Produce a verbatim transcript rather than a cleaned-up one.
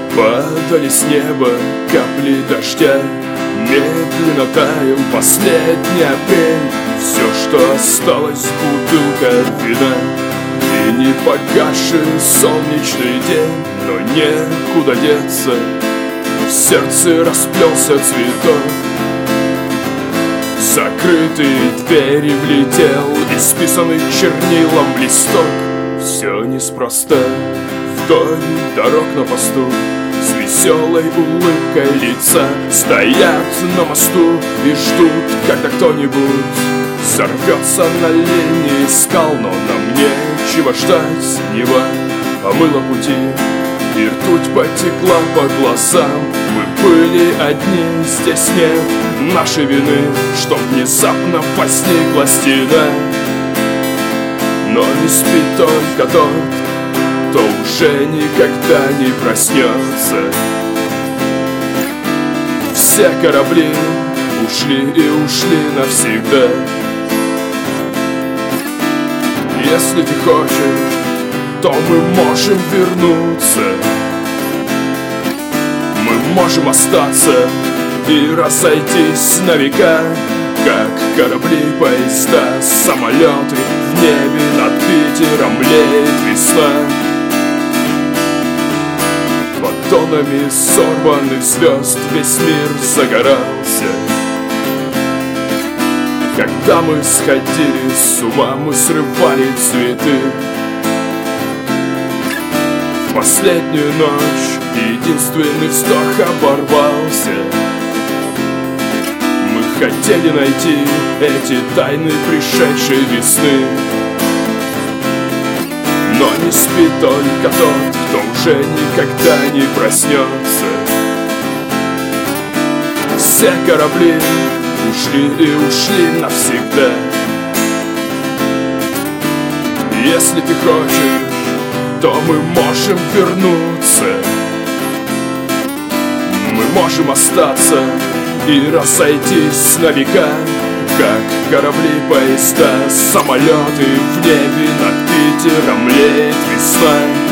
Падали с неба капли дождя, медленно таял последний апрель. Все, что осталось, бутылка вина и не погасший солнечный день. Но некуда деться, в сердце расплелся цветок. В закрытые двери влетел исписанный чернилом листок. Все неспроста, вдоль дорог на посту с веселой улыбкой лица стоят на мосту и ждут, когда кто-нибудь сорвется на линии скал. Но нам нечего ждать, Нева помыла пути и ртуть потекла по глазам. Мы были одни, здесь нет нашей вины, что внезапно возникла стена. Но не спит только тот, кто уже никогда не проснется. Все корабли ушли и ушли навсегда. Если ты хочешь, то мы можем вернуться. Мы можем остаться и разойтись на века, как корабли, поезда, самолеты. В небе над Питером леет весна. Фотонами сорванных звезд весь мир загорался. Когда мы сходили с ума, мы срывали цветы. В последнюю ночь единственный вздох оборвался. Мы хотели найти эти тайны пришедшей весны. Но не спит только тот, кто уже никогда не проснется. Все корабли ушли и ушли навсегда. Если ты хочешь, то мы можем вернуться. Мы можем остаться и разойтись на века, как корабли, поезда, самолеты. В небе над Питером леет весна.